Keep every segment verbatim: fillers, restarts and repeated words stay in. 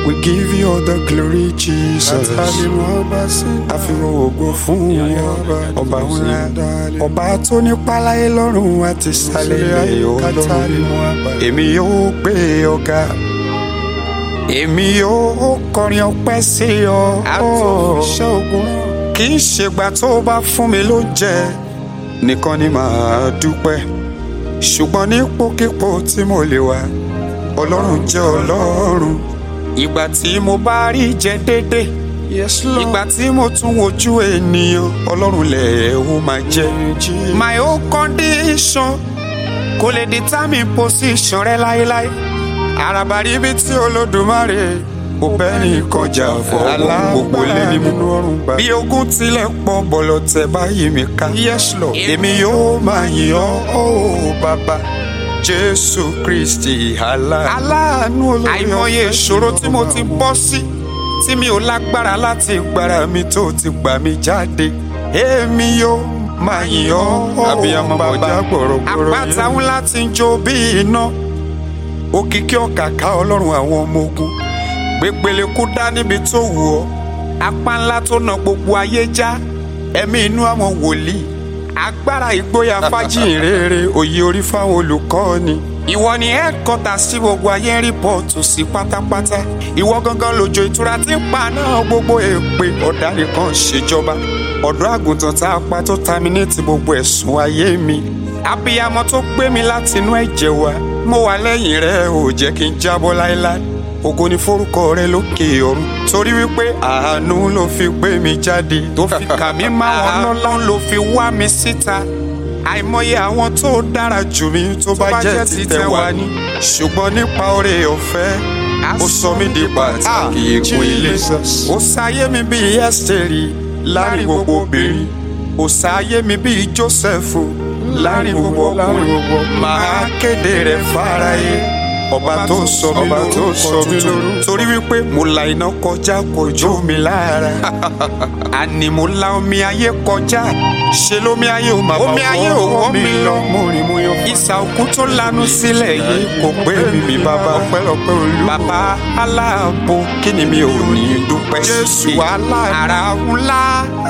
We give you all the glory, Jesus. Àfihàn ògo fún wọn, ọba ńlá, ọba tó ní páláyé lọ́rùn àti sálẹ̀ ilẹ̀ Ọlọ́run. Èmi yóò gbé ọ̀gá, èmi yóò kọrin ọpẹ́ sí ọ. Kì í ṣègbà tó bá fún mi lóúnjẹ nìkan ni màá dúpẹ́, ṣùgbọ́n nípòkípò tí mo lè wà, Ọlọ́run jẹ́ Ọlọ́run. Ìgbà tí mo bá rí jẹ dédé, ìgbà tí mo tún wojú ènìyàn, Ọlọ́run lẹ̀ ó máa jẹ́. My own condition kò lè determine position rẹ láéláé. Àràbà rí bí tí Olódùmarè ó bẹ́ẹ̀ni kọjá fọ́ gbogbo lé ní mú. Bí ogun tilẹ̀ pọ̀ bọ̀lọ̀ tẹ báyìí mi ká. Èmi yóò máa yìn ọ́ ó bàbá Jésù Kristi aláàánú olórí ọ̀fẹ́. Àìmọye ìṣòro tí mo ti bọ́ sí tí mi ò lágbára láti gbára mi tó ti gbà mí jáde. Èmi yóò máa yìn ọ́ ó bàbá àpáta ńlá tí ń jó bí iná. Òkìkí ọ̀kàkà Ọlọ́run àwọn ọmọ ogun. Gbègbèlè kú dá níbi tó wù ọ́. Apá ńlá tó na gbogbo ayé já. Ẹ̀mí inú àwọn wòlíì. Agbára ìgboyà fájìnrere, òye orí fáwọn olùkọ́ni. Ìwọ ni headquarter sí gbogbo ayé ń rìpọ́ọ̀tù sí pátápátá. Ìwọ gangan lòjò ìtura tí ń pa náà gbogbo èpè ọ̀daràn kan ṣèjọba. Ọ̀dọ́ àgùntàn tá a pa tó terminate gbogbo ẹ̀sùn ayé mi. Abiyamọ tó gbé mi láti inú ẹ̀jẹ̀ wá. Mo wà lẹ́yìn rẹ̀ ò jẹ́ kí n jábọ́ láéláé. Ògo ni forúkọ rẹ lókè ọ̀run. Torí wípé àánú ló fi gbé mi jáde. Tó fi kà mí máa wọn lọ́lọ́run ló fi wá mi síta. Àìmọye àwọn tó dára jù mí tó bá jẹ́ títẹ̀ wá ní. Ṣùgbọ́n nípa oore ọ̀fẹ́, ó sọ mí di pàtàkì ègún ilé. Ó ṣayé mi bíi Ẹ́sítérì láàrin gbogbo obìnrin. Ó ṣayé mi bíi Jósẹ́fù láàrin gbogbo ọkùnrin. Màá kéde rẹ̀ fáráyé. Ọba tó sọ mí lórúkọ, torí wípé mo la iná kọjá kò jó mi lára. Àní mo la omi ayé kọjá, ṣe lómi ayé ò máa wọ́ mi lọ. Ìsà òkú tó lanu sílẹ̀ yìí kò pé mi bàbá ọpẹ́lọpẹ́ Olú. Bàbá aláàbò kí ni mi ò ní dúpẹ́ sí. Jésù ara ńlá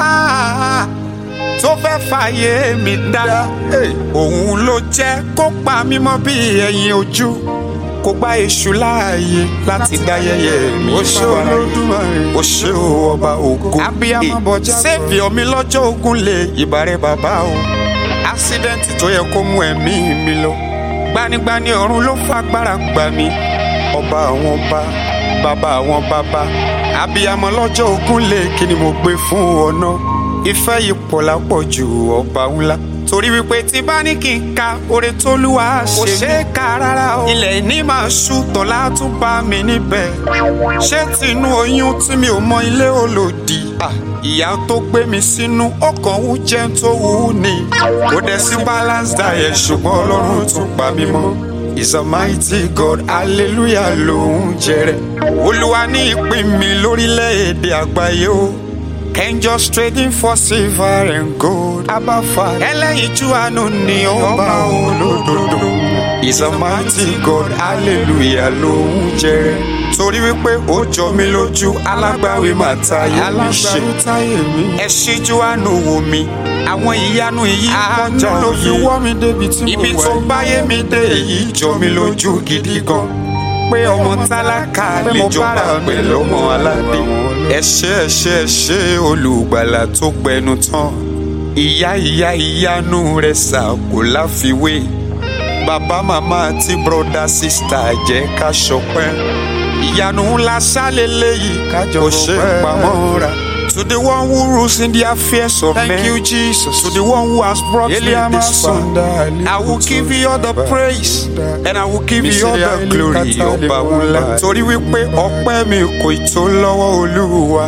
tó fẹ́ fàyè mi dá. Òun ló jẹ́ kó pa mí mọ́ bí ẹyin ojú. Kò gba èṣù láàyè láti dá yẹ̀yẹ́ mi. Ó ṣé Olódùmarè, ó ṣé ọba ògo. Abiyamọ bọjá sẹ́fì omi lọ́jọ́ ogun lè ìbàrẹ̀ bàbá o. Ásídẹ́ǹtì tó yẹ kó mú ẹ̀mí mi lọ. Gbanigbani ọ̀run ló fagbára gbà mí. Ọba àwọn ọba, bàbá àwọn bàbá. Abiyamọ lọ́jọ́ ogun lè kí ni mo gbé fún ọ náà. Ìfẹ́ yìí pọ̀ lápọ̀ jù ọba ńlá. Torí wípé tí bá ní kí n ka oore t'Olúwa ṣe mí, kò ṣe é kà rárá o. Ilẹ̀ ní máa ṣú tọ̀lá tún bá mi níbẹ̀. Ṣé tinú oyún tí mi ò mọ ilé olòdì? Ìyá tó gbé mi sínú ọkàn wú jẹ́ tó wú ni. Kò dẹ̀ sí balance diet ṣùgbọ́n Ọlọ́run tún pa mí mọ́. He's a mighty God, hallelujah lòún jẹrẹ. Olúwa ní ìpín mi lórílẹ̀‐èdè àgbáyé o. Can't just trading for silver and gold. Abafa ẹlẹ́yinjú àánú ni ọba olódodo. He's a mighty God, hallelujah lòún jẹrẹ. Torí wípé ó jọ mí lójú, alágbàwí máa táyé mi ṣe. Ẹ ṣíjú àánú wò mí, àwọn ìyanu yìí kọjá ló fi wọ́ mi débi tí mo wà. Ibi tó báyé mi dé èyí jọ mí lójú gidi gan. Pé ọmọ tálákà lè jọba pẹ̀lú ọmọ aládé. Ẹ ṣé ẹ ṣé ẹ ṣé olùgbàlà tó gbẹnu tán. Ìyá ìyá ìyanu rẹ̀ sà kò láfiwé. Bàbá màmá àti brọ́dá sísítà jẹ́ ká ṣọpẹ́. Ìyanu ńlá ṣálélé yìí kájọ ṣe pamọ́ra. To the one who rules in the affairs of men. Thank you, Jesus. To the one who has brought me this far. I will give you all the praise and I will give you all the glory. Ọba ńlá. Torí wípé ọpẹ́ mi kò tó lọ́wọ́ Olúwa.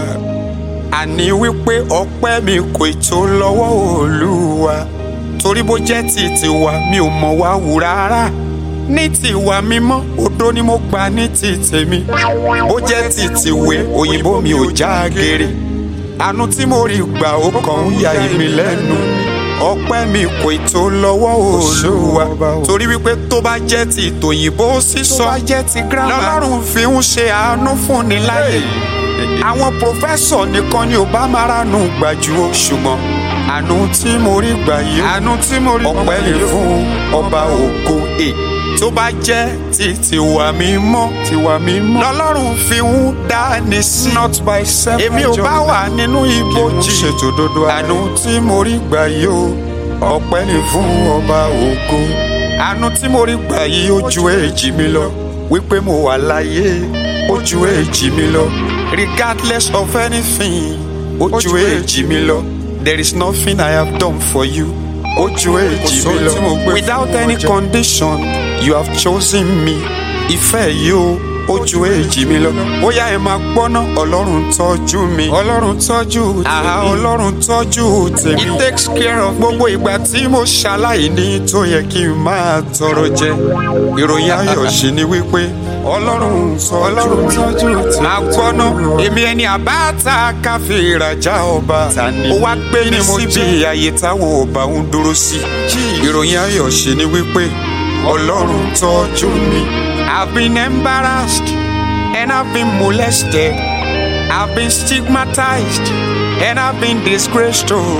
Àní wípé ọpẹ́ mi kò tó lọ́wọ́ Olúwa. Torí bó jẹ́ ti tiwa mi ò mọ̀ wá wù rárá. Ní tiwa mímọ́ òdo ni mo gbà ní ti tèmi. Bó jẹ́ ti tìwé òyìnbó mi ò já gere. Àánú tí mo rí gbà ó kàn ń ya èmi lẹ́nu. ọpẹ́ mi kò tó lọ́wọ́ Olúwa torí wípé tó bá jẹ́ ti tòyìnbó sísọ lọ́lọ́run fi ń ṣe àánú fúnni láyè àwọn pòfẹ́sọ̀ nìkan ni ò bá máa ránú gbàjú o ṣùgbọ́n àánú tí mo rí gbà yìí àánú tí mo rí ọpẹ́ lè fún ọba ògo e tó bá jẹ́ ti tiwa mímọ́ tiwa mímọ́ lọ́lọ́run fi ń dání sí not by self èmi ò bá wà nínú ibojì ṣètò dodo àánú tí mo rí gbà yìí o ọpẹ́ lè fún ọba ògo àánú tí mo rí gbà yìí ó ju èjì mi lọ wípé mo wà láyé ó ju èjì mi lọ regardless of anything ó ju èjì mi lọ. There is nothing I have done for you. Ojú èjì mi lọ. Without any condition, you have chosen me. Ìfẹ́ yìí o, ojú èjì mi lọ. Bóyá ẹ máa gbọ́ná, Ọlọ́run tọ́jú mi. Ọlọ́run tọ́jú tèmi. Àhá Ọlọ́run tọ́jú tèmi. He takes care of gbogbo ìgbà tí mo ṣaláìní tó yẹ kí n máa tọrọ jẹ. Ìròyìn ayọ̀ ṣì ni wípé Ọlọ́run Ọlọ́run tọ́jú tèmi. Máa gbọ́ná, èmi ẹni àbáta káfí ìrajà ọba. Ó wá gbé ní síbi àyè táwọn ọba ń dúró sí. Ìròyìn ayọ̀ ṣì ni wípé Ọlọ́run tọ́jú mi. I've been embarrassed and I've been molested. I've been stigmatized and I've been disgraced. Oh.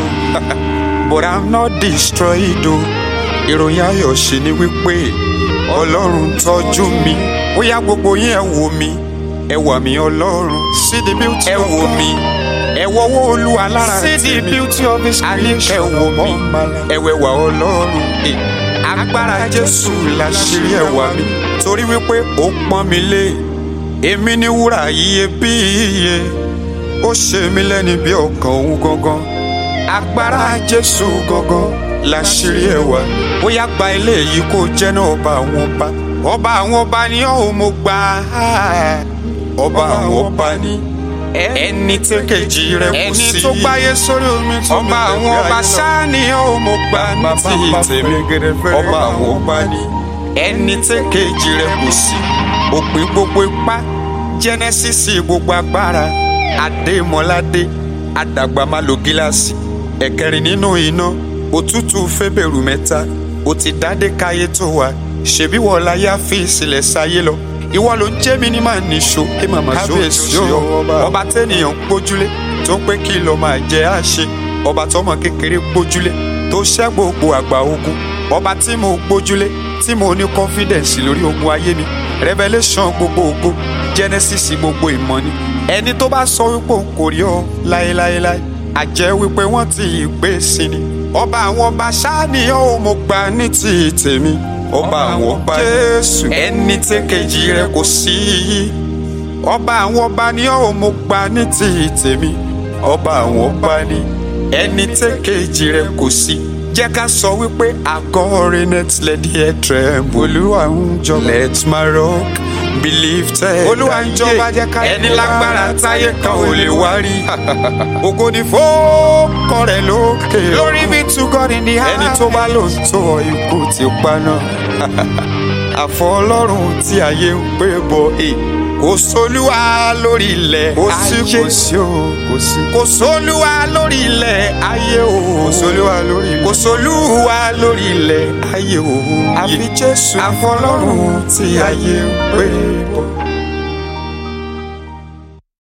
But I'm not destroyed. Oh. Ìròyìn ayọ̀ ṣì ni wípé Ọlọ́run tọ́jú mi. Ó yá gbogbo yín ẹ wò mí, ẹ wà mí Ọlọ́run. See the beauty ẹ wò mí, ẹ wọ́wọ́ Olúwa lára tèmi. See the beauty of His creation. Ẹ wò mí, ẹ wẹ̀wà Ọlọ́run. Agbára Jésù láṣírí ẹwà mi torí wípé ó pọ́n mi lé èmi ní wúrà iyebíye ó ṣe mí lẹ́ni bí ọkàn òun gangan agbára Jésù gangan láṣírí ẹwà ó yá gba ilé yìí kó jẹ́ náà ọba àwọn ọba ọba àwọn ọba ni ó mo gbà ọba àwọn ọba ni ẹni tí kejì rẹ̀ kù sí ẹni tó gbáyé sórí omi tó ọba àwọn ọba ṣáá ni ó mo gbà ní ti tèmi ọba àwọn ọba ni ẹni tí kejì rẹ̀ kù sí òpin gbogbo ipá jẹ́nẹ́sísì gbogbo agbára adémọládé àdàgbà má lo gíláàsì ẹ̀kẹrin nínú iná òtútù fẹ́bẹ̀rù mẹ́ta ó ti dádé káyé tó wà ṣèbí wọ́n láyé àfi ìsìlẹ̀ sáyé lọ ìwọ ló ń jẹ́ mi ní máa níṣó ẹ máa máa ṣó èso ọba tẹ́nìyàn gbójúlé tó ń pé kí lọ́ọ́ máa jẹ́ àṣẹ ọba tọmọ kékeré gbójúlé tó ṣẹ́ gbogbo àgbà ogun ọba tí mo gbójúlé tí mo ní confidence lórí ogun ayé mi revelation gbogbo ògo genesis gbogbo ìmọ̀ ni ẹni tó bá sọ wípé òun kò rí ọ láéláéláé àjẹ́ wípé wọ́n ti gbé sí ni ọba àwọn ọba ṣáá ni ó mo gbà ní ti tèmi ọba àwọn ọba Jésù ẹni tí kejì rẹ̀ kò sí ọba àwọn ọba ni ó mo gbà ní ti tèmi ọba àwọn ọba ni ẹni tí kejì rẹ̀ kò sí jẹ́ ká sọ wípé àgọ́rin net let the air tremble olúwa ń jọba let my rock be lifted olúwa ń jọba jẹ́ ká ẹni lágbára táyé kan ò lè wá rí ògo ni fọ́ọ̀kọ rẹ̀ lókè glory be to God in the highest ẹni tó bá lò ń tó ikú ti paná àfọ ọlọ́run tí ayé ń pè bọ̀ ẹ̀ kò sólúwa lórí ilẹ̀ ayé kò sí o kò sí kò sólúwa lórí ilẹ̀ ayé o kò sólúwa lórí ilẹ̀ kò sólúwa lórí ilẹ̀ ayé o àfi Jésù àfọ ọlọ́run tí ayé ń pè bọ̀.